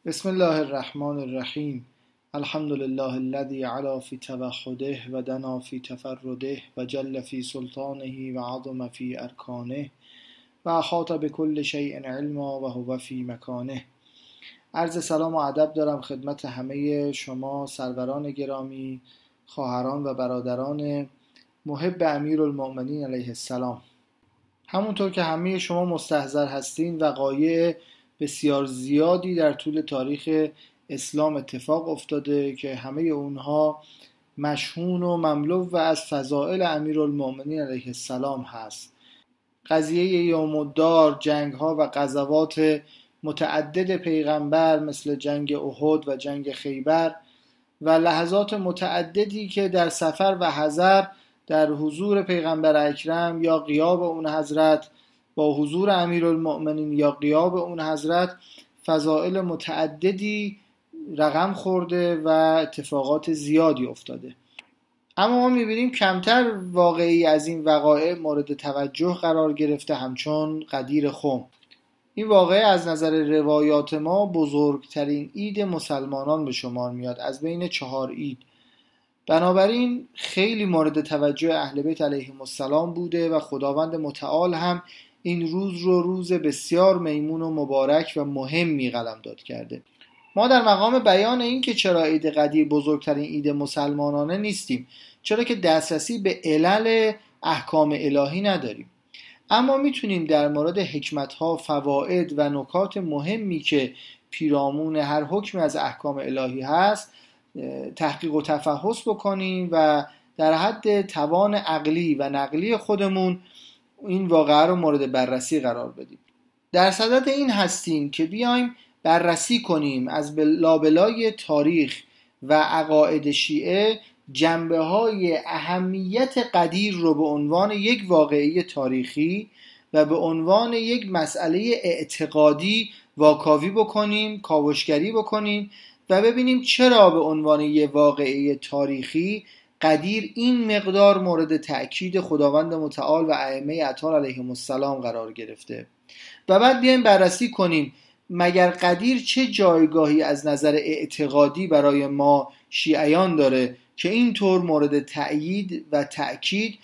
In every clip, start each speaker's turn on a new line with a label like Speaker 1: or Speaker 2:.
Speaker 1: بسم الله الرحمن الرحیم. الحمد لله الذي علا في توحده و دنا في تفرده و جل في سلطانه و عظم في ارکانه و احاط بكل شیء علما و هو في مکانه. عرض سلام و ادب دارم خدمت همه شما سروران گرامی، خواهران و برادران محب امیرالمؤمنین علیه السلام. همونطور که همه شما مستحضر هستین وقایع بسیار زیادی در طول تاریخ اسلام اتفاق افتاده که همه اونها مشهون و مملو و از فضائل امیرالمؤمنین علیه السلام هست. قضیه یوم الدار، جنگ ها و غزوات متعدد پیغمبر مثل جنگ احد و جنگ خیبر و لحظات متعددی که در سفر و حضر در حضور پیغمبر اکرم یا غیاب اون حضرت با حضور امیرالمؤمنین یا غیاب اون حضرت فضائل متعددی رقم خورده و اتفاقات زیادی افتاده. اما ما میبینیم کمتر واقعی از این وقایع مورد توجه قرار گرفته، همچون غدیر خم. این واقعه از نظر روایات ما بزرگترین عید مسلمانان به شمار میاد از بین 4 عید. بنابراین خیلی مورد توجه اهل بیت علیهم السلام بوده و خداوند متعال هم این روز رو روز بسیار میمون و مبارک و مهمی قلمداد کرده. ما در مقام بیان این که چرا عید قدیر بزرگترین عید مسلمانانه نیستیم، چرا که دسترسی به علل احکام الهی نداریم، اما میتونیم در مورد حکمت‌ها، فواید و نکات مهمی که پیرامون هر حکمی از احکام الهی هست تحقیق و تفحص بکنیم و در حد توان عقلی و نقلی خودمون این واقعه رو مورد بررسی قرار بدیم. در صدد این هستیم که بیایم بررسی کنیم از لابلای تاریخ و عقاید شیعه جنبه های اهمیت قدیر رو به عنوان یک واقعه تاریخی و به عنوان یک مسئله اعتقادی واکاوی بکنیم، کاوشگری بکنیم و ببینیم چرا به عنوان یک واقعه تاریخی قدیر این مقدار مورد تأکید خداوند متعال و ائمه اطهار علیهم السلام قرار گرفته و بعد بیایم بررسی کنیم مگر قدیر چه جایگاهی از نظر اعتقادی برای ما شیعیان داره که اینطور مورد تأیید و تأکید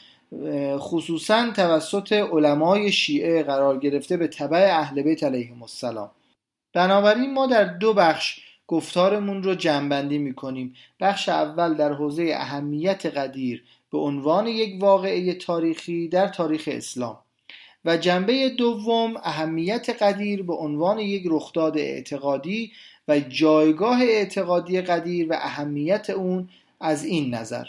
Speaker 1: خصوصا توسط علمای شیعه قرار گرفته به تبع اهل بیت علیهم السلام. بنابراین ما در 2 بخش گفتارمون رو جمع‌بندی می‌کنیم. بخش اول در حوزه اهمیت قدیر به عنوان یک واقعه تاریخی در تاریخ اسلام و جنبه دوم اهمیت قدیر به عنوان یک رخداد اعتقادی و جایگاه اعتقادی قدیر و اهمیت اون از این نظر.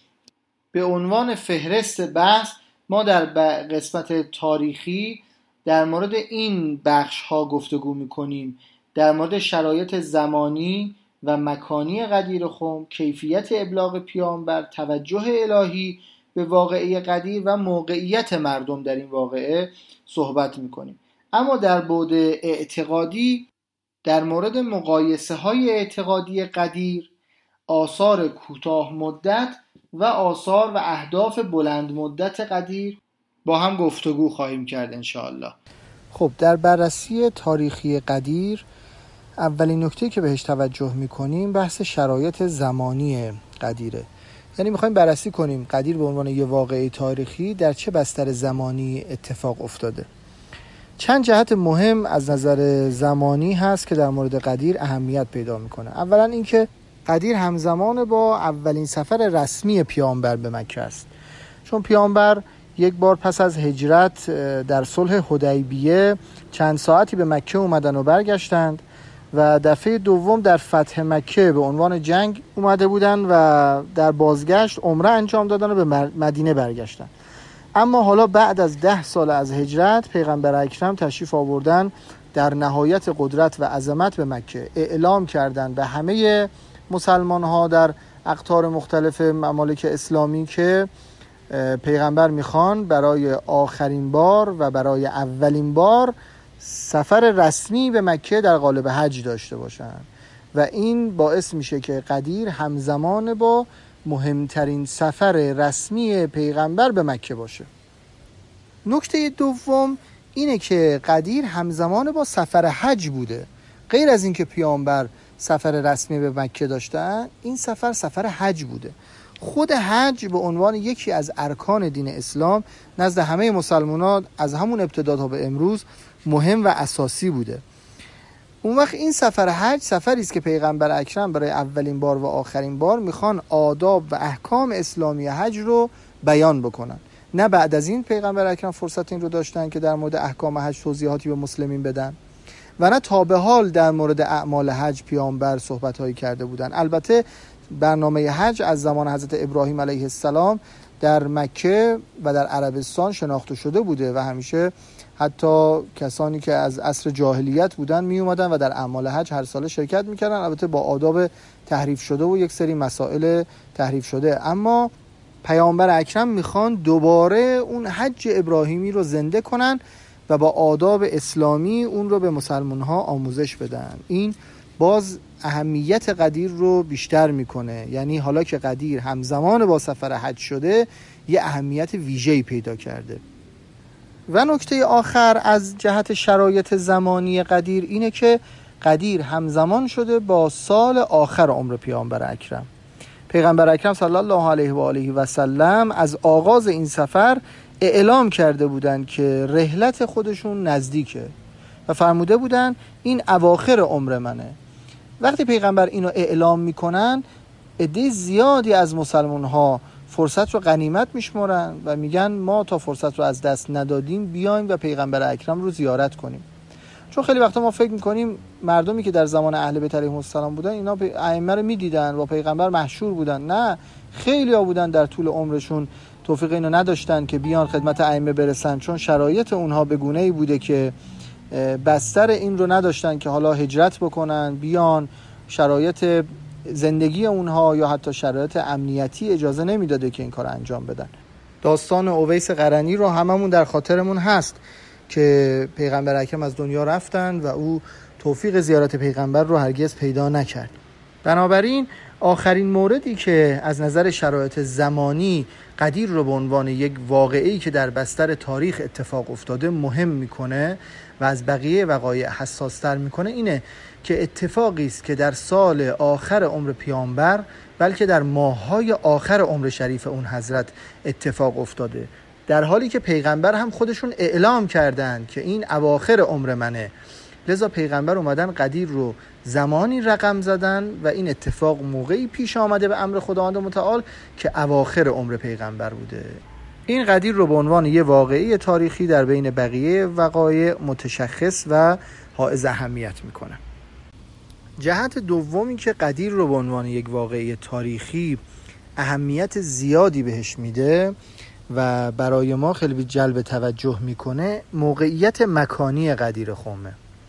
Speaker 1: به عنوان فهرست بحث ما در قسمت تاریخی در مورد این بخش ها گفتگو می‌کنیم، در مورد شرایط زمانی و مکانی غدیر خم، کیفیت ابلاغ پیامبر، توجه الهی به واقعه قدیر و موقعیت مردم در این واقعه صحبت می‌کنیم. اما در بعد اعتقادی در مورد مقایسه های اعتقادی قدیر، آثار کوتاه مدت و آثار و اهداف بلند مدت قدیر با هم گفتگو خواهیم کرد انشاءالله. خب در بررسی تاریخی قدیر اولین نکته که بهش توجه میکنیم بحث شرایط زمانی قدیره. یعنی میخوایم بررسی کنیم قدیر به عنوان یه واقعه تاریخی در چه بستر زمانی اتفاق افتاده. چند جهت مهم از نظر زمانی هست که در مورد قدیر اهمیت پیدا میکنه. اولا اینکه قدیر همزمان با اولین سفر رسمی پیامبر به مکه است، چون پیامبر یک بار پس از هجرت در صلح حدیبیه چند ساعتی به مکه اومدن و برگشتند و دفعه دوم در فتح مکه به عنوان جنگ اومده بودن و در بازگشت عمره انجام دادن و به مدینه برگشتن. اما حالا بعد از 10 سال از هجرت پیغمبر اکرم تشریف آوردن در نهایت قدرت و عظمت به مکه، اعلام کردن به همه مسلمان ها در اقطار مختلف ممالک اسلامی که پیغمبر میخوان برای آخرین بار و برای اولین بار سفر رسمی به مکه در قالب حج داشته باشن و این باعث میشه که قدیر همزمان با مهمترین سفر رسمی پیغمبر به مکه باشه. نکته دوم اینه که قدیر همزمان با سفر حج بوده غیر از این که پیامبر سفر رسمی به مکه داشتن، این سفر حج بوده. خود حج به عنوان یکی از ارکان دین اسلام نزد همه مسلمانان از همون ابتدا تا به امروز مهم و اساسی بوده. اون وقت این سفر حج سفری است که پیغمبر اکرم برای اولین بار و آخرین بار میخوان آداب و احکام اسلامی حج رو بیان بکنن. نه بعد از این پیغمبر اکرم فرصت این رو داشتن که در مورد احکام حج توضیحاتی به مسلمین بدن و نه تا به حال در مورد اعمال حج پیامبر صحبت‌هایی کرده بودن. البته برنامه حج از زمان حضرت ابراهیم علیه السلام در مکه و در عربستان شناخته شده بوده و همیشه حتی کسانی که از عصر جاهلیت بودن می اومدن و در اعمال حج هر ساله شرکت میکردن، البته با آداب تحریف شده و یک سری مسائل تحریف شده. اما پیامبر اکرم میخوان دوباره اون حج ابراهیمی رو زنده کنن و با آداب اسلامی اون رو به مسلمان ها آموزش بدن. این باز اهمیت قدیر رو بیشتر میکنه، یعنی حالا که قدیر همزمان با سفر حج شده یه اهمیت ویژه‌ای پیدا کرده. و نکته آخر از جهت شرایط زمانی قدیر اینه که قدیر همزمان شده با سال آخر عمر پیامبر اکرم. پیغمبر اکرم صلی الله علیه و آله و سلم از آغاز این سفر اعلام کرده بودند که رحلت خودشون نزدیکه و فرموده بودن این اواخر عمر منه. وقتی پیغمبر اینو اعلام میکنن، عده زیادی از مسلمان ها فرصت رو غنیمت میشمرن و میگن ما تا فرصت رو از دست ندادیم بیایم و پیغمبر اکرم رو زیارت کنیم. چون خیلی وقتا ما فکر میکنیم مردمی که در زمان اهل بیت علیهم السلام بودن اینا ائمه رو میدیدن و پیغمبر محشور بودن. نه، خیلی ها بودن در طول عمرشون توفیق اینو نداشتن که بیان خدمت ائمه برسن، چون شرایط اونها به گونه‌ای بوده که بستر این رو نداشتن که حالا هجرت بکنن بیان. شرایط زندگی اونها یا حتی شرایط امنیتی اجازه نمیداده که این کار انجام بدن. داستان اویس قرنی رو هممون در خاطرمون هست که پیغمبر اکرم از دنیا رفتن و او توفیق زیارت پیغمبر رو هرگز پیدا نکرد. بنابراین آخرین موردی که از نظر شرایط زمانی قدیر رو به عنوان یک واقعه‌ای که در بستر تاریخ اتفاق افتاده مهم میکنه و از بقیه وقایع حساس‌تر میکنه اینه که اتفاقی است که در سال آخر عمر پیامبر بلکه در ماه‌های آخر عمر شریف اون حضرت اتفاق افتاده، در حالی که پیغمبر هم خودشون اعلام کردند که این اواخر عمر منه. لذا پیغمبر اومدن قدیر رو زمانی رقم زدن و این اتفاق موقعی پیش آمده به امر خداوند متعال که اواخر عمر پیغمبر بوده. این قدیر رو به عنوان یه واقعی تاریخی در بین بقیه وقایع متشخص و حائز اهمیت میکنه. جهت دومی که قدیر رو به عنوان یک واقعی تاریخی اهمیت زیادی بهش میده و برای ما خیلی جلب توجه میکنه موقعیت مکانی قدیر خمه.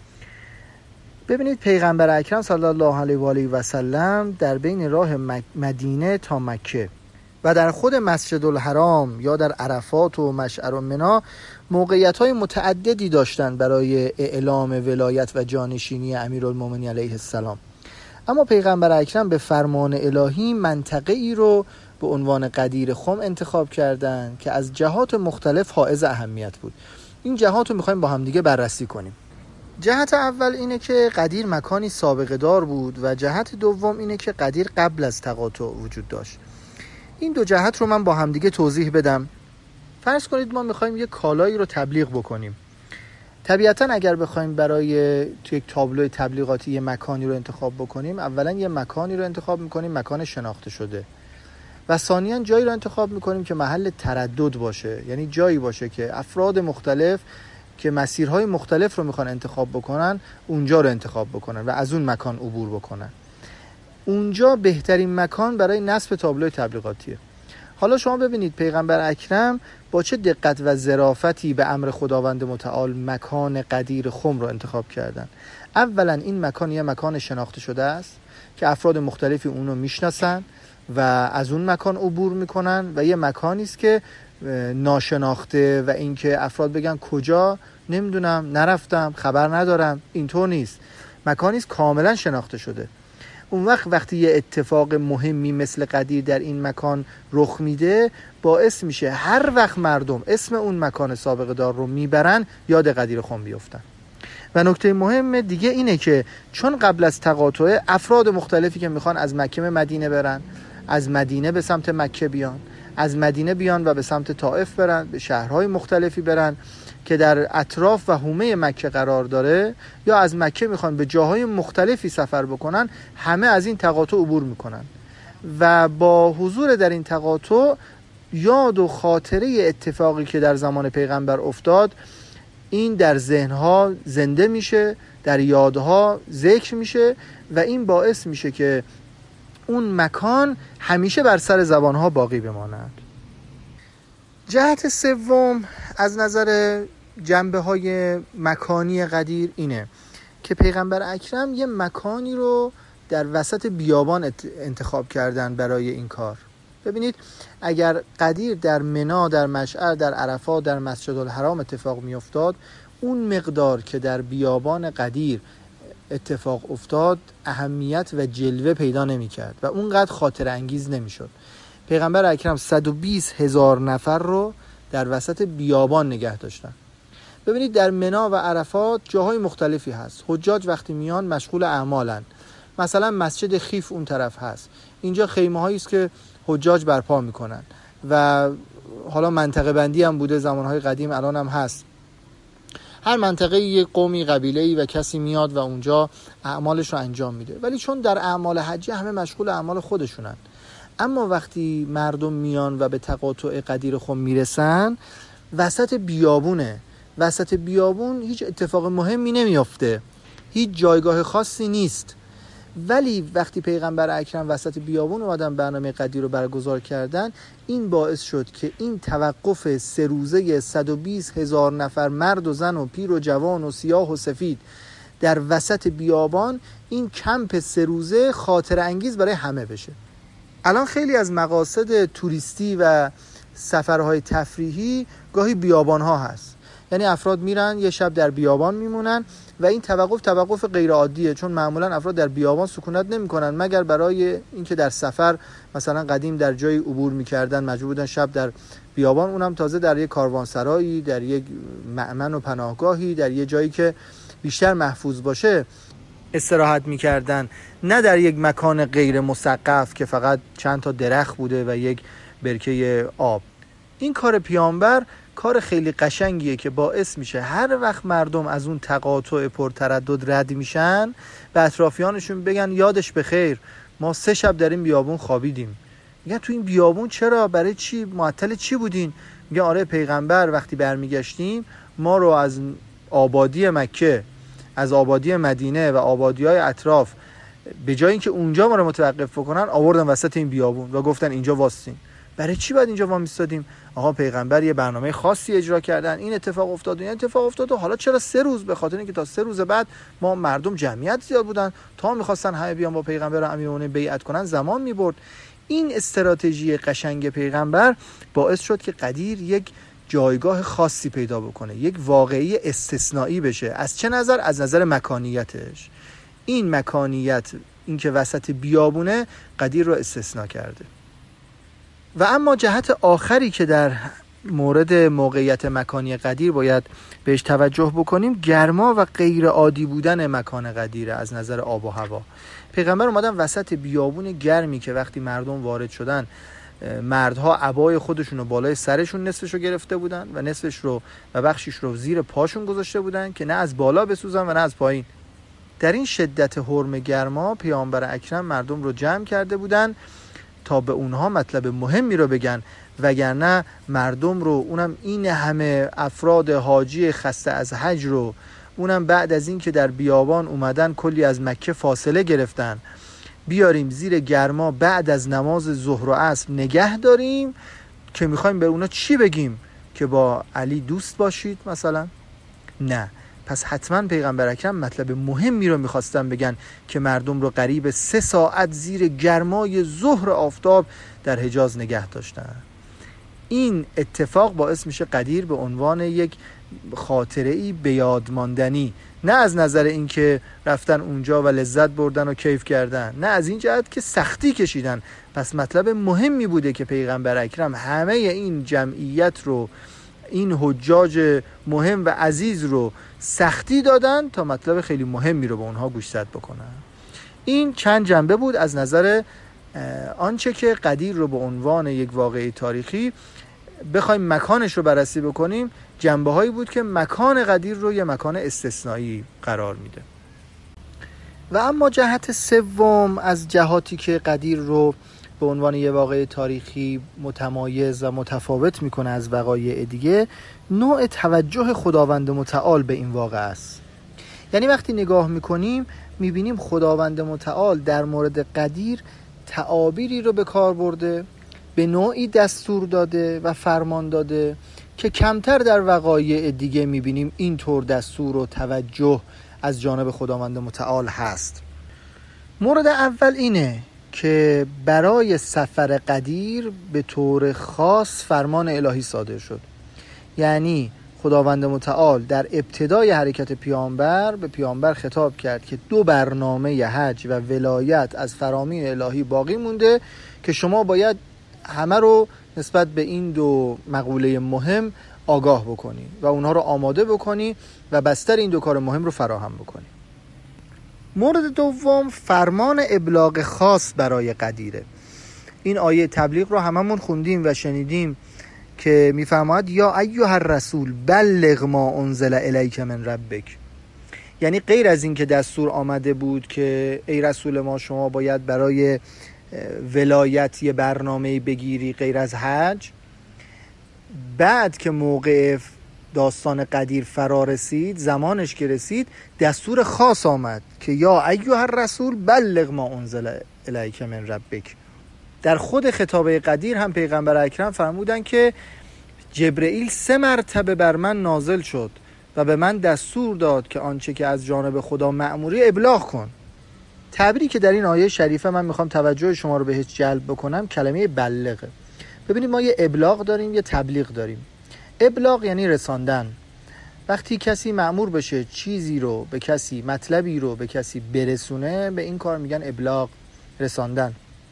Speaker 1: ببینید پیغمبر اکرم صلی الله علیه و آله و سلم در بین راه مدینه تا مکه و در خود مسجد الحرام یا در عرفات و مشعر و منا موقعیت‌های متعددی داشتن برای اعلام ولایت و جانشینی امیرالمومنین علیه السلام. اما پیغمبر اکرم به فرمان الهی منطقه‌ای رو به عنوان قدیر خم انتخاب کردن که از جهات مختلف حائز اهمیت بود. این جهات رو می‌خوایم با هم دیگه بررسی کنیم. جهت اول اینه که قدیر مکانی سابقه دار بود و جهت دوم اینه که قدیر قبل از تقاطع وجود داشت. این دو جهت رو من با هم دیگه توضیح بدم. فرض کنید ما میخوایم یه کالایی رو تبلیغ بکنیم. طبیعتاً اگر بخوایم برای توی یک تابلو تبلیغاتی یه مکانی رو انتخاب بکنیم، اولا یه مکانی رو انتخاب میکنیم مکان شناخته شده و ثانیاً جایی رو انتخاب میکنیم که محل تردد باشه، یعنی جایی باشه که افراد مختلف که مسیرهای مختلف رو میخوان انتخاب بکنن اونجا رو انتخاب بکنن و از اون مکان عبور بکنن. اونجا بهترین مکان برای نصب تابلوی تبلیغاتیه. حالا شما ببینید پیغمبر اکرم با چه دقت و ظرافتی به امر خداوند متعال مکان قدیر خم رو انتخاب کردن. اولا این مکان یه مکان شناخته شده است که افراد مختلفی اون رو میشناسن و از اون مکان عبور میکنن و یه مکانی است که ناشناخته و اینکه افراد بگن کجا نمیدونم، نرفتم، خبر ندارم، اینطور نیست. مکانی است کاملا شناخته شده. اون وقتی یه اتفاق مهمی مثل قدیر در این مکان رخ میده باعث میشه هر وقت مردم اسم اون مکان سابقه دار رو میبرن یاد قدیر خم بیفتن و نکته مهم دیگه اینه که چون قبل از تقاطع افراد مختلفی که میخوان از مکه به مدینه برن، از مدینه به سمت مکه بیان، از مدینه بیان و به سمت طائف برن، به شهرهای مختلفی برن که در اطراف و حومه مکه قرار داره، یا از مکه میخوان به جاهای مختلفی سفر بکنن، همه از این تقاطع عبور میکنن و با حضور در این تقاطع یاد و خاطره اتفاقی که در زمان پیغمبر افتاد این در ذهنها زنده میشه، در یادها ذکر میشه و این باعث میشه که اون مکان همیشه بر سر زبانها باقی بماند. جهت سوم از نظر جنبه های مکانی قدیر اینه که پیغمبر اکرم یه مکانی رو در وسط بیابان انتخاب کردن برای این کار. ببینید اگر قدیر در منی، در مشعر، در عرفات، در مسجد الحرام اتفاق می افتاد، اون مقدار که در بیابان قدیر اتفاق افتاد اهمیت و جلوه پیدا نمی کرد و اونقدر خاطر انگیز نمی شد. پیغمبر اکرم 120,000 نفر رو در وسط بیابان نگه داشتن. ببینید در منی و عرفات جاهای مختلفی هست. حجاج وقتی میان مشغول اعمالن. مثلا مسجد خیف اون طرف هست. اینجا خیمه هایی است که حجاج برپا میکنن و حالا منطقه بندی هم بوده زمانهای قدیم، الان هم هست. هر منطقه یک قومی، قبیله‌ای و کسی میاد و اونجا اعمالش رو انجام میده. ولی چون در اعمال حجی همه مشغول اعمال خودشونن، اما وقتی مردم میان و به تقاطع قدیر خم میرسن، وسط بیابونه. وسط بیابون هیچ اتفاق مهمی نمیافته، هیچ جایگاه خاصی نیست. ولی وقتی پیغمبر اکرم وسط بیابون اومدن برنامه قدیر رو برگزار کردن، این باعث شد که این توقف 3 روزه 120,000 نفر مرد و زن و پیر و جوان و سیاه و سفید در وسط بیابان، این کمپ 3 روزه خاطر انگیز برای همه بشه. الان خیلی از مقاصد توریستی و سفرهای تفریحی گاهی بیابان ها هست، یعنی افراد میرن یه شب در بیابان میمونن و این توقف غیر عادیه، چون معمولا افراد در بیابان سکونت نمیکنن مگر برای اینکه در سفر مثلا قدیم در جایی عبور میکردن مجبور بودن شب در بیابان، اونم تازه در یک کاروانسرایی، در یک مأمن و پناهگاهی، در یک جایی که بیشتر محفوظ باشه استراحت میکردن، نه در یک مکان غیر مسقف که فقط چند تا درخت بوده و یک برکه آب. این کار پیامبر کار خیلی قشنگیه که باعث میشه هر وقت مردم از اون تقاطع پرتردد رد میشن به اطرافیانشون بگن یادش بخیر ما 3 شب در این بیابون خوابیدیم. میگن تو این بیابون چرا؟ برای چی؟ معطل چی بودین؟ میگن آره پیغمبر وقتی برمیگشتیم ما رو از آبادی مکه، از آبادی مدینه و آبادی‌های اطراف به جای اینکه اونجا ما رو متوقف بکنن آوردن وسط این بیابون و گفتن اینجا واسین. برای چی باید اینجا وامیستادیم؟ آقا پیغمبر یه برنامه خاصی اجرا کردن، این اتفاق افتاد و این اتفاق افتاد و حالا چرا 3 روز؟ به خاطر اینکه تا 3 روز بعد ما مردم جمعیت زیاد بودن، تا می‌خواستن همه بیان با پیغمبر و امیرالمومنین بیعت کنن زمان می‌برد. این استراتژی قشنگ پیغمبر باعث شد که قدیر یک جایگاه خاصی پیدا بکنه، یک واقعی استثنایی بشه. از چه نظر؟ از نظر مکانیتش. این مکانیت، این که وسط بیابونه، قدیر رو استثنا کرده. و اما جهت آخری که در مورد موقعیت مکانی قدیر باید بهش توجه بکنیم، گرما و غیر عادی بودن مکان قدیره از نظر آب و هوا. پیغمبر اومدن وسط بیابون گرمی که وقتی مردم وارد شدن مردها عبای خودشون رو بالای سرشون نصفش رو گرفته بودن و نصفش رو و بخشش رو زیر پاشون گذاشته بودن که نه از بالا بسوزن و نه از پایین. در این شدت حرم گرما پیامبر اکرم مردم رو جمع کرده بودن تا به اونها مطلب مهمی رو بگن، وگرنه مردم رو، اونم این همه افراد حاجی خسته از حج رو، اونم بعد از این که در بیابان اومدن کلی از مکه فاصله گرفتن، بیاریم زیر گرما بعد از نماز ظهر و عصر نگه داریم که میخوایم به اونا چی بگیم؟ که با علی دوست باشید مثلا؟ نه. پس حتما پیغمبر اکرم مطلب مهمی رو میخواستن بگن که مردم رو قریب 3 ساعت زیر گرمای ظهر آفتاب در حجاز نگه داشتن. این اتفاق باعث میشه قدیر به عنوان یک خاطره‌ای به یاد ماندنی، نه از نظر اینکه رفتن اونجا و لذت بردن و کیف کردن، نه از این جهت که سختی کشیدن. پس مطلب مهمی بوده که پیغمبر اکرم همه این جمعیت رو این حجاج مهم و عزیز رو سختی دادن تا مطلب خیلی مهمی رو به اونها گوشزد بکنن. این چند جنبه بود از نظر آنچه که قدیر رو به عنوان یک واقعه تاریخی بخوایم مکانش رو بررسی بکنیم. جنبه هایی بود که مکان قدیر رو یه مکان استثنایی قرار میده. و اما جهت سوم از جهاتی که قدیر رو به عنوان یه واقعه تاریخی متمایز و متفاوت میکنه از وقایع دیگه، نوع توجه خداوند متعال به این واقعه است. یعنی وقتی نگاه میکنیم میبینیم خداوند متعال در مورد قدیر تعابیری رو به کار برده، به نوعی دستور داده و فرمان داده که کمتر در وقایع دیگه میبینیم اینطور دستور و توجه از جانب خداوند متعال هست. مورد اول اینه که برای سفر قدیر به طور خاص فرمان الهی صادر شد. یعنی خداوند متعال در ابتدای حرکت پیامبر به پیامبر خطاب کرد که 2 برنامه حج و ولایت از فرامین الهی باقی مونده که شما باید همه رو نسبت به این 2 مقوله مهم آگاه بکنی و اونها رو آماده بکنی و بستر این 2 کار مهم رو فراهم بکنی. مورد دوم فرمان ابلاغ خاص برای قدیره. این آیه تبلیغ رو هممون خوندیم و شنیدیم که میفرماید یا ایها الرسول بلغ ما انزل الیک من ربک. یعنی غیر از این که دستور آمده بود که ای رسول ما شما باید برای ولایت یه برنامه بگیری غیر از حج، بعد که موقع داستان قدیر فرا رسید، زمانش که رسید، دستور خاص آمد که یا ایها الرسول بلغ ما انزل الیک من ربک. در خود خطاب قدیر هم پیغمبر اکرم فرمودن که جبرئیل 3 مرتبه بر من نازل شد و به من دستور داد که آنچه که از جانب خدا مأموری ابلاغ کن. تعبیری که در این آیه شریفه من میخوام توجه شما رو بهش جلب بکنم کلمه بلغه. ببینید ما یه ابلاغ داریم، یه تبلیغ داریم. ابلاغ یعنی رساندن. وقتی کسی مأمور بشه چیزی رو به کسی، مطلبی رو به کسی برسونه، به این کار میگن ابلاغ، رساندن.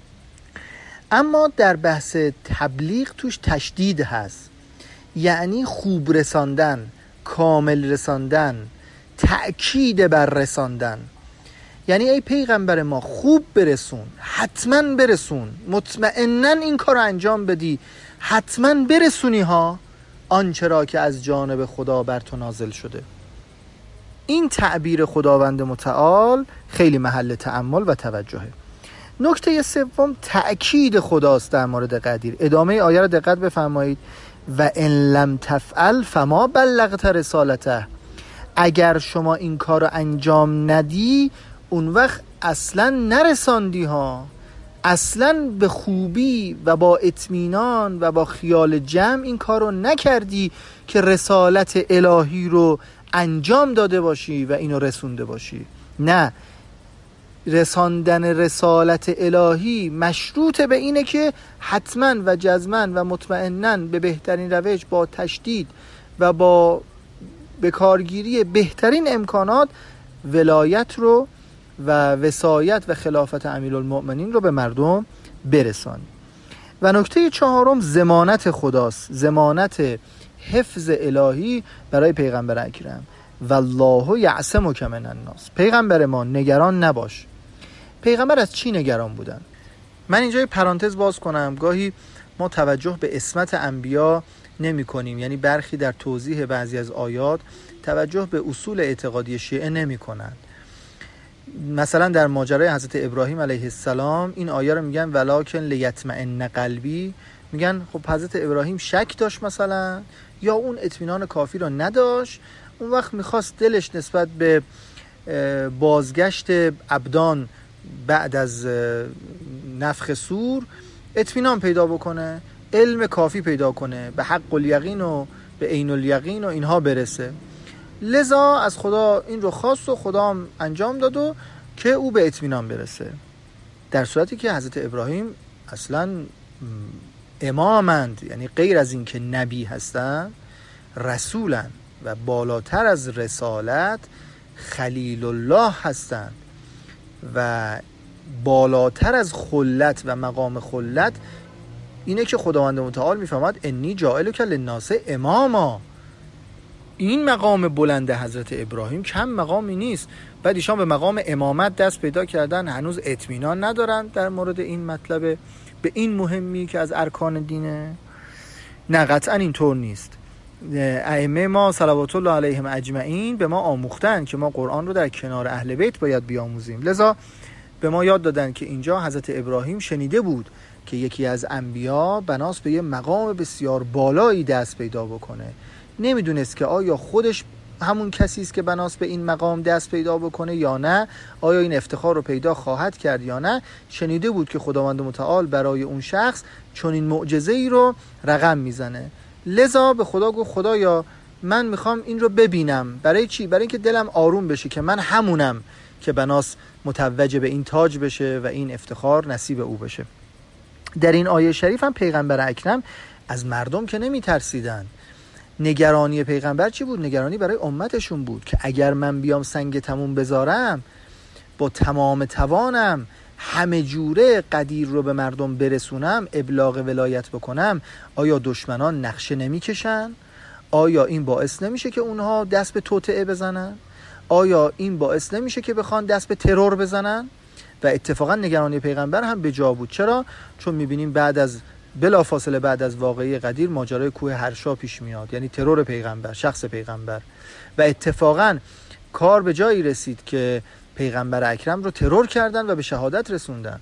Speaker 1: اما در بحث تبلیغ توش تشدید هست، یعنی خوب رساندن، کامل رساندن، تأکید بر رساندن. یعنی ای پیغمبر ما خوب برسون، حتما برسون، مطمئناً این کار رو انجام بدی، حتما برسونی ها آنچه را که از جانب خدا بر تو نازل شده. این تعبیر خداوند متعال خیلی محل تأمل و توجهه. نکته سوم تأکید خداست در مورد قدیر. ادامه آیه را دقت بفرمایید. و ان لم تفعل فما بلغت رسالته. اگر شما این کار رو انجام ندی اون وقت اصلا نرساندی ها، اصلا به خوبی و با اطمینان و با خیال جمع این کار رو نکردی که رسالت الهی رو انجام داده باشی و اینو رسونده باشی. نه، رساندن رسالت الهی مشروط به اینه که حتما و جزما و مطمئنا به بهترین روش، با تشدید و با به کارگیری بهترین امکانات ولایت رو و وصایت و خلافت امیرالمؤمنین رو به مردم برسانی. و نکته 4 ضمانت خداست، ضمانت حفظ الهی برای پیغمبر اکرم. والله یعصمک من الناس. پیغمبر ما نگران نباش. پیغمبر از چی نگران بودن؟ من اینجا یه پرانتز باز کنم. گاهی ما توجه به عصمت انبیا نمی کنیم، یعنی برخی در توضیح بعضی از آیات توجه به اصول اعتقادی شیعه نمی کنند. مثلا در ماجرای حضرت ابراهیم علیه السلام این آیه رو میگن ولکن لیطمئن قلبی. میگن خب حضرت ابراهیم شک داشت مثلا، یا اون اطمینان کافی رو نداشت، اون وقت میخواست دلش نسبت به بازگشت عبدان بعد از نفخ صور اطمینان پیدا بکنه، علم کافی پیدا کنه، به حق الیقین و به عین الیقین و اینها برسه. لذا از خدا این رو خواست و خدا هم انجام داد و که او به اطمینان برسه. در صورتی که حضرت ابراهیم اصلا امامند، یعنی غیر از این که نبی هستن، رسولن و بالاتر از رسالت خلیل الله هستند و بالاتر از خلت و مقام خلت اینه که خداوند متعال میفهمد انی جاعلک للناس اماما. این مقام بلند حضرت ابراهیم کم مقامی نیست. بعد ایشان به مقام امامت دست پیدا کردن، هنوز اطمینان ندارن در مورد این مطلب به این مهمی که از ارکان دینه. نه قطعا اینطور نیست. ائمه ما صلوات الله علیهم اجمعین به ما آموختن که ما قرآن رو در کنار اهل بیت باید بیاموزیم. لذا به ما یاد دادن که اینجا حضرت ابراهیم شنیده بود که یکی از انبیا بناس به یه مقام بسیار بالایی دست پیدا بکنه. نمیدونست که آیا خودش همون کسی است که بناس به این مقام دست پیدا بکنه یا نه، آیا این افتخار رو پیدا خواهد کرد یا نه. شنیده بود که خداوند متعال برای اون شخص چنین معجزه‌ای رو رقم میزنه. لذا به خدا گفت خدایا من میخوام این رو ببینم. برای چی؟ برای اینکه دلم آروم بشه که من همونم که بناس متوج به این تاج بشه و این افتخار نصیب او بشه. در این آیه شریف هم پیغمبر اکرم از مردم که نمی ترسیدن. نگرانی پیغمبر چی بود؟ نگرانی برای امتشون بود که اگر من بیام سنگ تموم بذارم با تمام توانم همه جوره قدیر رو به مردم برسونم، ابلاغ ولایت بکنم، آیا دشمنان نقشه نمی کشن؟ آیا این باعث نمیشه که اونها دست به توطئه بزنن؟ آیا این باعث نمیشه که بخوان دست به ترور بزنن؟ و اتفاقا نگرانی پیغمبر هم به جا بود. چرا؟ چون میبینیم بلافاصله بعد از واقعه قدیر ماجرای کوه هرشا پیش میاد، یعنی ترور پیغمبر، شخص پیغمبر. و اتفاقا کار به جایی رسید که پیغمبر اکرم رو ترور کردن و به شهادت رسوندن.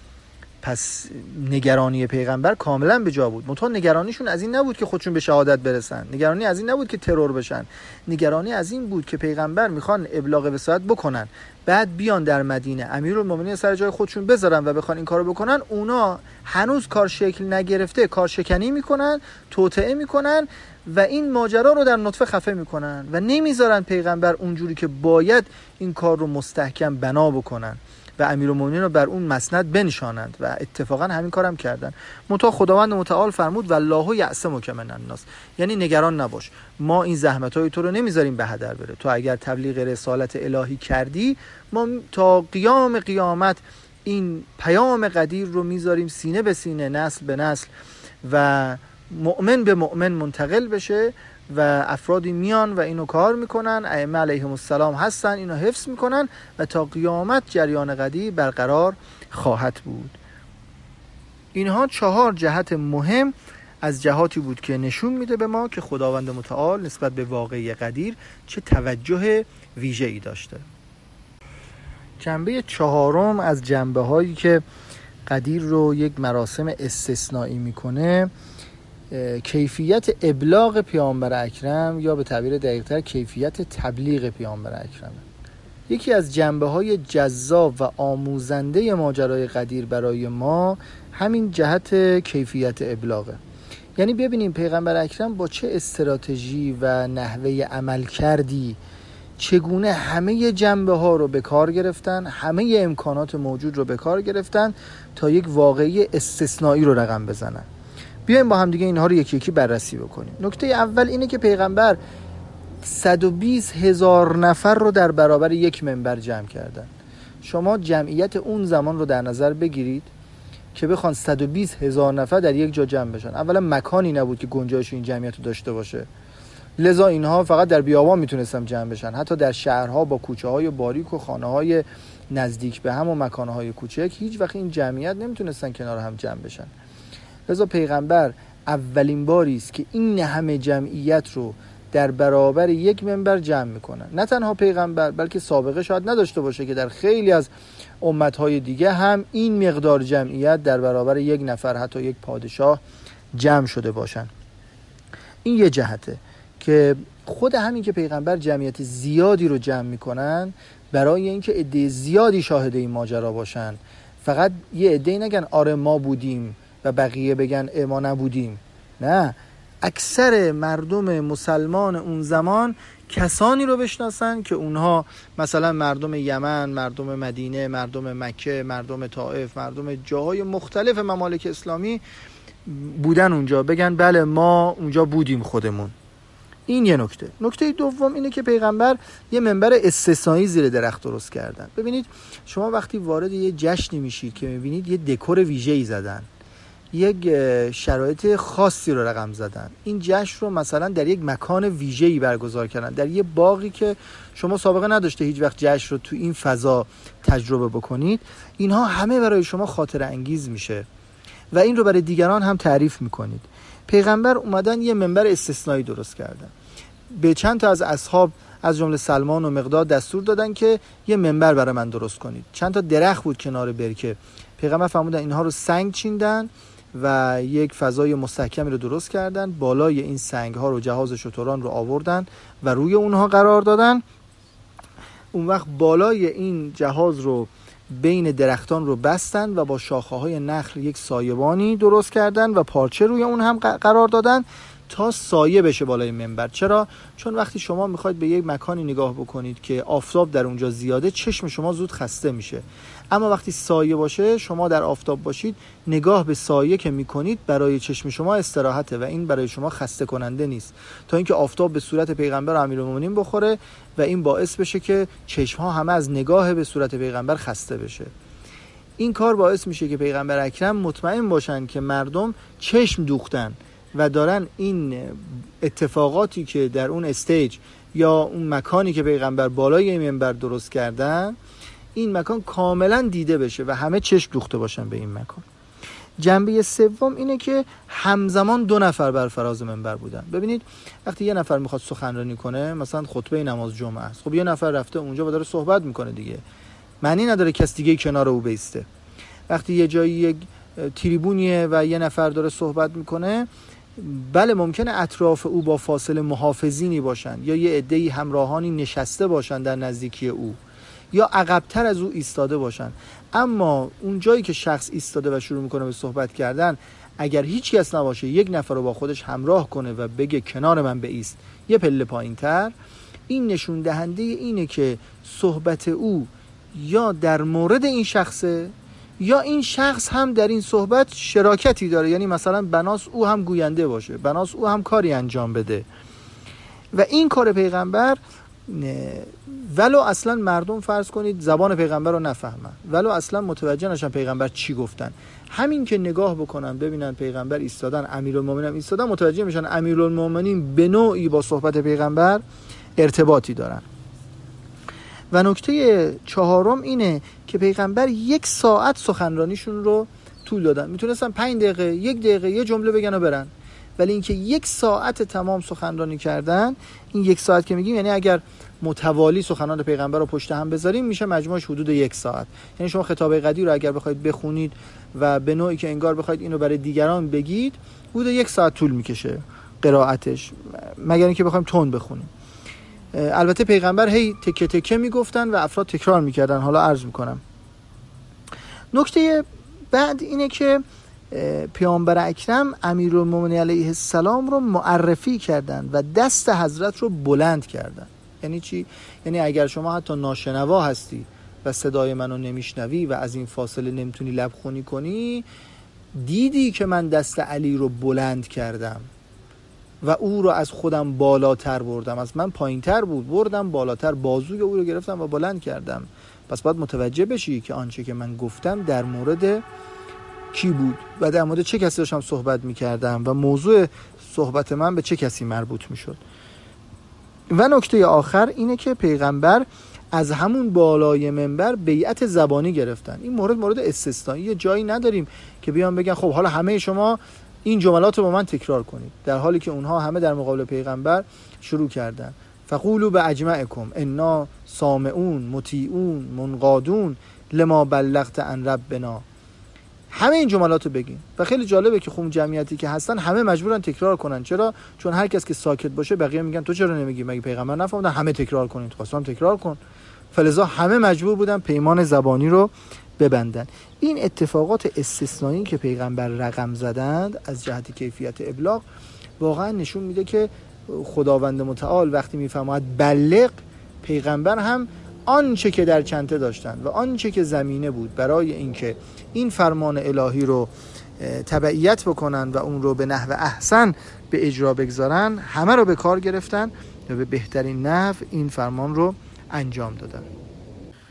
Speaker 1: پس نگرانی پیغمبر کاملا به جا بود. منتها نگرانیشون از این نبود که خودشون به شهادت برسن، نگرانی از این نبود که ترور بشن، نگرانی از این بود که پیغمبر میخوان ابلاغ وصایت بکنن، بعد بیان در مدینه امیرالمومنین سر جای خودشون بذارن و بخوان این کارو بکنن. اونا هنوز کار شکل نگرفته کار شکنی میکنن، توطئه میکنن و این ماجرا رو در نطفه خفه میکنن و نمیذارن پیغمبر اونجوری که باید این کار رو مستحکم بنا بکنن و امیرالمومنین رو بر اون مسند بنشانند و اتفاقا همین کارم کردن. منتها خداوند متعال فرمود والله یعصمک من الناس، یعنی نگران نباش، ما این زحمت‌های تو رو نمیذاریم به هدر بره. تو اگر تبلیغ رسالت الهی کردی، ما تا قیام قیامت این پیام قدیر رو میذاریم سینه به سینه، نسل به نسل و مؤمن به مؤمن منتقل بشه و افرادی میان و اینو کار میکنن، ائمه علیهم السلام هستن، اینو حفظ میکنن و تا قیامت جریان قدیر برقرار خواهد بود. اینها 4 جهت مهم از جهاتی بود که نشون میده به ما که خداوند متعال نسبت به واقعه قدیر چه توجه ویژه‌ای داشته. جنبه 4 از جنبه هایی که قدیر رو یک مراسم استثنایی میکنه کیفیت ابلاغ پیامبر اکرم یا به تعبیر دقیق‌تر کیفیت تبلیغ پیامبر اکرم. یکی از جنبه‌های جذاب و آموزنده ماجرای قدیر برای ما همین جهت کیفیت ابلاغه. یعنی ببینیم پیغمبر اکرم با چه استراتژی و نحوه عمل کردی چگونه همه جنبه‌ها رو به کار گرفتن، همه امکانات موجود رو به کار گرفتن تا یک واقعه استثنایی رو رقم بزنن. بیایم با هم دیگه اینها رو یکی یکی بررسی بکنیم. نکته اول اینه که پیغمبر 120,000 نفر رو در برابر یک منبر جمع کردن. شما جمعیت اون زمان رو در نظر بگیرید که بخوان 120,000 نفر در یک جا جمع بشن. اولا مکانی نبود که گنجایش این جمعیت رو داشته باشه، لذا اینها فقط در بیابان میتونستن جمع بشن. حتی در شهرها با کوچه‌های باریک و خانه‌های نزدیک به هم و مکان‌های کوچک هیچ وقت این جمعیت نمیتونستن کنار هم جمع بشن. لذا پیغمبر اولین باری است که این همه جمعیت رو در برابر یک منبر جمع میکنن. نه تنها پیغمبر بلکه سابقه شاید نداشته باشه که در خیلی از امتهای دیگه هم این مقدار جمعیت در برابر یک نفر حتی یک پادشاه جمع شده باشن. این یه جهته که خود همین که پیغمبر جمعیت زیادی رو جمع میکنن برای اینکه عده زیادی شاهد این ماجرا باشن، فقط یه عده نگن آره ما بودیم و بقیه بگن ما نبودیم. نه، اکثر مردم مسلمان اون زمان کسانی رو بشناسن که اونها مثلا مردم یمن، مردم مدینه، مردم مکه، مردم طائف، مردم جاهای مختلف ممالک اسلامی بودن اونجا، بگن بله ما اونجا بودیم خودمون. این یه نکته. نکته دوم اینه که پیغمبر یه منبر استثنایی زیر درخت درست کردن. ببینید شما وقتی وارد یه جشنی میشید که میبینید یه دکور ویژه‌ای زدن، یک شرایط خاصی رو رقم زدن. این جشن رو مثلا در یک مکان ویژه‌ای برگزار کردن، در یک باغی که شما سابقه نداشته هیچ وقت جشن رو تو این فضا تجربه بکنید. اینها همه برای شما خاطره انگیز میشه و این رو برای دیگران هم تعریف میکنید. پیغمبر اومدن یه منبر استثنایی درست کردن، به چند تا از اصحاب از جمله سلمان و مقداد دستور دادن که یه منبر برای من درست کنید. چند تا درخت بود کنار برکه، پیغمبر فرمودن اینها رو سنگ چیندن و یک فضای مستحکمی رو درست کردن، بالای این سنگ ها رو جهاز شتران رو آوردن و روی اونها قرار دادن. اون وقت بالای این جهاز رو بین درختان رو بستن و با شاخه های نخل یک سایبانی درست کردن و پارچه روی اون هم قرار دادن تا سایه بشه بالای منبر. چرا؟ چون وقتی شما میخواید به یک مکانی نگاه بکنید که آفتاب در اونجا زیاده، چشم شما زود خسته میشه. اما وقتی سایه باشه، شما در آفتاب باشید، نگاه به سایه که میکنید برای چشم شما استراحته و این برای شما خسته کننده نیست، تا اینکه آفتاب به صورت پیغمبر امیرالمومنین بخوره و این باعث بشه که چشم ها همه از نگاه به صورت پیغمبر خسته بشه. این کار باعث میشه که پیغمبر اکرم مطمئن باشن که مردم چشم دوختن و دارن این اتفاقاتی که در اون استیج یا اون مکانی که پیغمبر بالای این منبر درست کردن، این مکان کاملا دیده بشه و همه چشم دوخته باشن به این مکان. جنبه سوم اینه که همزمان 2 نفر بر فراز منبر بودن. ببینید وقتی یه نفر میخواد سخنرانی کنه، مثلا خطبه نماز جمعه است، خب یه نفر رفته اونجا و داره صحبت میکنه دیگه، معنی نداره کس دیگه کنار او بیسته. وقتی یه جایی یک تریبونیه و یه نفر داره صحبت میکنه، بله ممکنه اطراف او با فاصله محافظینی باشن یا یه عده‌ای همراهانی نشسته باشن در نزدیکی او یا عقب‌تر از او ایستاده باشن، اما اون جایی که شخص ایستاده و شروع میکنه به صحبت کردن، اگر هیچ کس نباشه یک نفر رو با خودش همراه کنه و بگه کنار من بایست یه پله پایین‌تر، این نشون دهنده اینه که صحبت او یا در مورد این شخصه یا این شخص هم در این صحبت شراکتی داره، یعنی مثلا بناس او هم گوینده باشه، بناس او هم کاری انجام بده. و این کار پیغمبر ولو اصلا مردم فرض کنید زبان پیغمبر رو نفهمن، ولو اصلا متوجه نشن پیغمبر چی گفتن، همین که نگاه بکنن ببینن پیغمبر ایستادن، امیرالمومنین ایستادن، متوجه میشن امیرالمومنین به نوعی با صحبت پیغمبر ارتباطی دارن. و نکته 4 اینه که پیغمبر 1 ساعت سخنرانیشون رو طول دادن. میتونستن 5 دقیقه، 1 دقیقه یه جمله بگن و برن، ولی اینکه 1 ساعت تمام سخنرانی کردن. این 1 ساعت که میگیم یعنی اگر متوالی سخنان پیغمبر رو پشت هم بذاریم میشه مجموعش حدود 1 ساعت. یعنی شما خطاب قدیر رو اگر بخواید بخونید و به نوعی که انگار بخواید اینو برای دیگران بگید، حدود 1 ساعت طول میکشه قرائتش، مگر اینکه بخوایم تند بخونیم. البته پیغمبر هی تکه تکه میگفتن و افراد تکرار میکردن. حالا عرض میکنم. نکته بعد اینه که پیامبر اکرم امیرالمومنین علیه السلام رو معرفی کردن و دست حضرت رو بلند کردن. یعنی چی؟ یعنی اگر شما حتی ناشنوا هستی و صدای منو نمیشنوی و از این فاصله نمیتونی لبخونی کنی، دیدی که من دست علی رو بلند کردم و او رو از خودم بالاتر بردم، از من پایینتر بود بردم بالاتر، بازوی او رو گرفتم و بلند کردم. پس باید متوجه بشی که آنچه که من گفتم در مورد کی بود و در مورد چه کسی داشتم صحبت میکردم و موضوع صحبت من به چه کسی مربوط میشد. و نکته آخر اینه که پیغمبر از همون بالای منبر بیعت زبانی گرفتن. این مورد استثنایی، جایی نداریم که بیان بگن خب حالا همه شما این جملات رو با من تکرار کنید، در حالی که اونها همه در مقابل پیغمبر شروع کردن فقولوا باجمعکم انا سامعون مطیعون منقادون لما بلغت عن ربنا. همه این جملات رو بگین. و خیلی جالبه که خون جمعیتی که هستن همه مجبورن تکرار کنن. چرا؟ چون هر کس که ساکت باشه بقیه میگن تو چرا نمیگی، مگه پیغمبر نفهمیدن همه تکرار کنین، تو خواستم تکرار کن. فلذا همه مجبور بودن پیمان زبانی رو ببندن. این اتفاقات استثنایی که پیغمبر رقم زدند از جهت کیفیت ابلاغ واقعا نشون میده که خداوند متعال وقتی میفرماید بلغ، پیغمبر هم آنچه که در چنته داشتن و آنچه که زمینه بود برای اینکه این فرمان الهی رو تبعیت بکنن و اون رو به نحو احسن به اجرا بگذارن، همه رو به کار گرفتن و به بهترین نحو این فرمان رو انجام دادن.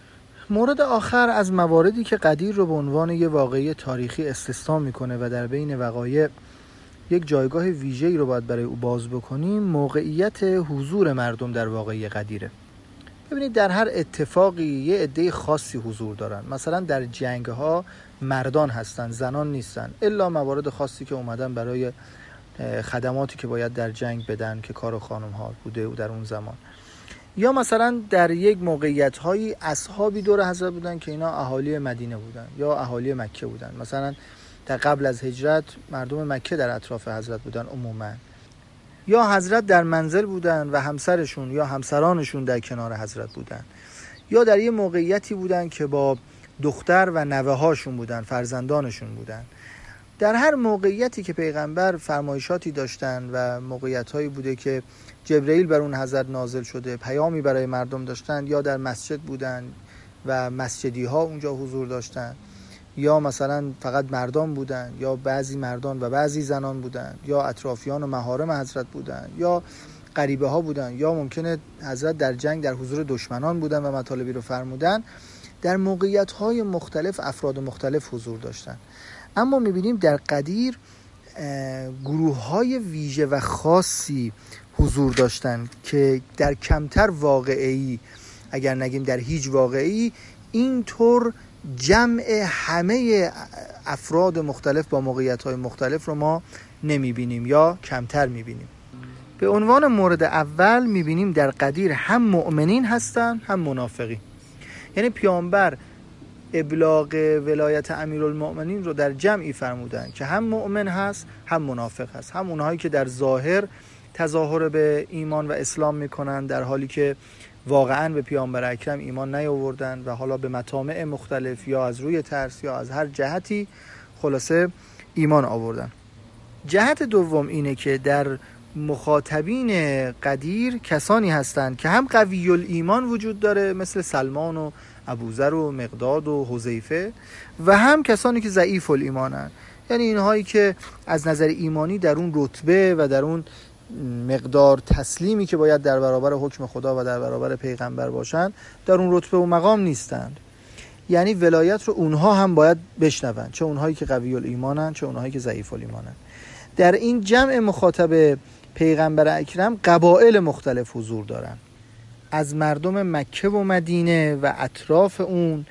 Speaker 1: مورد آخر از مواردی که قدیر رو به عنوان یه واقعه تاریخی استثنا میکنه و در بین وقایع یک جایگاه ویژه‌ای رو باید برای او باز بکنیم، موقعیت حضور مردم در واقعه قدیره. ببینید در هر اتفاقی یه عده خاصی حضور دارن. مثلا در جنگ‌ها مردان هستن، زنان نیستن، الا موارد خاصی که اومدن برای خدماتی که باید در جنگ بدن که کار خانم‌ها بوده در اون زمان. یا مثلا در یک موقعیت‌هایی اصحابی دور حضرت بودن که اینا اهالی مدینه بودن یا اهالی مکه بودن. مثلا در قبل از هجرت مردم مکه در اطراف حضرت بودن عموما، یا حضرت در منزل بودن و همسرشون یا همسرانشون در کنار حضرت بودن، یا در یه موقعیتی بودن که با دختر و نوه‌هاشون بودن، فرزندانشون بودن. در هر موقعیتی که پیغمبر فرمایشاتی داشتن و موقعیت‌هایی بوده که جبرئیل بر اون حضرت نازل شده، پیامی برای مردم داشتن، یا در مسجد بودن و مسجدی‌ها اونجا حضور داشتن، یا مثلا فقط مردان بودن، یا بعضی مردان و بعضی زنان بودن، یا اطرافیان و محارم حضرت بودن، یا غریبه ها بودن، یا ممکنه حضرت در جنگ در حضور دشمنان بودن و مطالبی رو فرمودن. در موقعیت‌های مختلف افراد مختلف حضور داشتن. اما می‌بینیم در قدیر گروه‌های ویژه و خاصی حضور داشتن که در کمتر واقعی، اگر نگیم در هیچ واقعی، اینطور جمع همه افراد مختلف با موقعیت‌های مختلف رو ما نمی‌بینیم یا کمتر می‌بینیم. به عنوان مورد اول می‌بینیم در قدیر هم مؤمنین هستن هم منافقین. یعنی پیامبر ابلاغ ولایت امیرالمؤمنین رو در جمعی فرمودن که هم مؤمن هست هم منافق هست. هم اونهایی که در ظاهر تظاهر به ایمان و اسلام میکنن در حالی که واقعا به پیامبر اکرم ایمان نیاوردن و حالا به مطامع مختلف یا از روی ترس یا از هر جهتی خلاصه ایمان آوردن. جهت دوم اینه که در مخاطبین قدیر کسانی هستند که هم قوی الایمان وجود داره مثل سلمان و ابوذر و مقداد و حذیفه، و هم کسانی که ضعیف الایمانن، یعنی اینهایی که از نظر ایمانی در اون رتبه و در اون مقدار تسلیمی که باید در برابر حکم خدا و در برابر پیغمبر باشن در اون رتبه و مقام نیستند. یعنی ولایت رو اونها هم باید بشنون، چه اونهایی که قوی الایمانن چه اونهایی که ضعیف الایمانن. در این جمع مخاطب پیغمبر اکرم قبایل مختلف حضور دارن، از مردم مکه و مدینه و اطراف اون،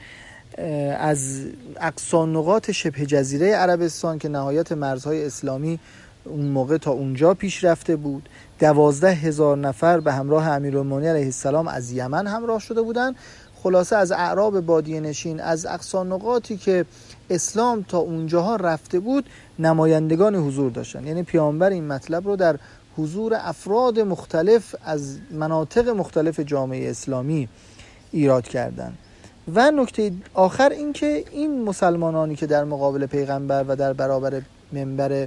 Speaker 1: از اقصی نقاط شبه جزیره عربستان که نهایت مرزهای اسلامی اون موقع تا اونجا پیش رفته بود. 12,000 نفر به همراه امیرالمؤمنین علیه السلام از یمن همراه شده بودن. خلاصه از اعراب بادیه نشین، از اقصی نقاطی که اسلام تا اونجاها رفته بود نمایندگان حضور داشتن. یعنی پیامبر این مطلب رو در حضور افراد مختلف از مناطق مختلف جامعه اسلامی ایراد کردن. و نکته آخر این که این مسلمانانی که در مقابل پیغمبر و در برابر منبر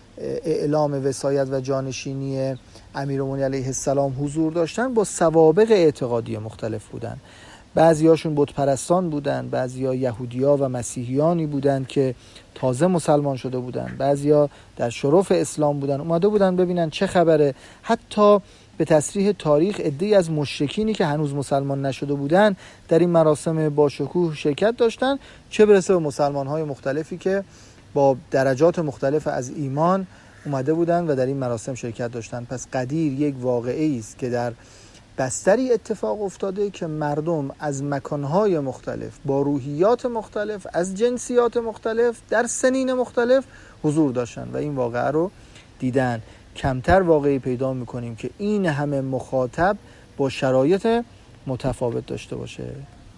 Speaker 1: اعلام وصایت و جانشینی امیرالمؤمنین علیه السلام حضور داشتن با سوابق اعتقادی مختلف بودن. بعضیاشون بت پرستان بودن، بعضیا یهودیا و مسیحیانی بودن که تازه مسلمان شده بودن، بعضیا در شرف اسلام بودن، اومده بودن ببینن چه خبره. حتی به تصریح تاریخ عده‌ای از مشرکینی که هنوز مسلمان نشده بودن در این مراسم باشکوه شرکت داشتن، چه برسه به مسلمان‌های مختلفی که با درجات مختلف از ایمان اومده بودن و در این مراسم شرکت داشتن. پس قدیر یک واقعه‌ای است که در بستری اتفاق افتاده که مردم از مکانهای مختلف با روحیات مختلف از جنسیات مختلف در سنین مختلف حضور داشتن و این واقعه رو دیدن. کمتر واقعی پیدا میکنیم که این همه مخاطب با شرایط متفاوت داشته باشه.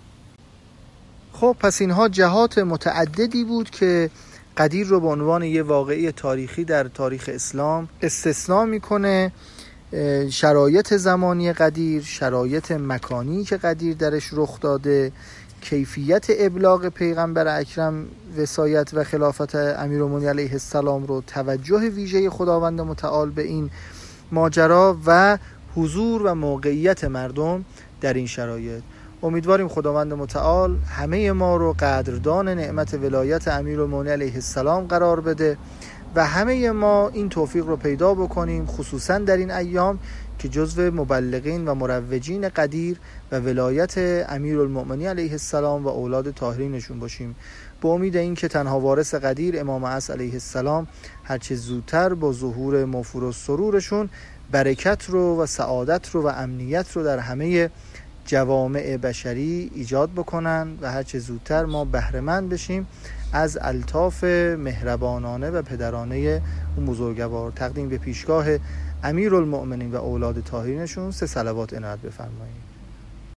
Speaker 1: خب پس اینها جهات متعددی بود که قدیر رو به عنوان یه واقعه تاریخی در تاریخ اسلام استثناء میکنه. شرایط زمانی قدیر، شرایط مکانی که قدیر درش رخ داده، کیفیت ابلاغ پیغمبر اکرم وصایت و خلافت امیرالمؤمنین علیه السلام رو، توجه ویژه خداوند متعال به این ماجرا و حضور و موقعیت مردم در این شرایط. امیدواریم خداوند متعال همه ما رو قدردان نعمت ولایت امیرالمؤمنین علیه السلام قرار بده و همه ما این توفیق رو پیدا بکنیم، خصوصا در این ایام که جزو مبلغین و مروجین قدیر و ولایت امیرالمؤمنین علیه السلام و اولاد طاهرینشون باشیم، با امید این که تنها وارث قدیر امام عصر علیه السلام هرچه زودتر با ظهور موفور و سرورشون برکت رو و سعادت رو و امنیت رو در همه جوامع بشری ایجاد بکنن و هرچه زودتر ما بهره‌مند بشیم از الطاف مهربانانه و پدرانه اون بزرگوار. تقدیم به پیشگاه امیرالمؤمنین و اولاد طاهرینشون 3 صلوات عنایت بفرمایید.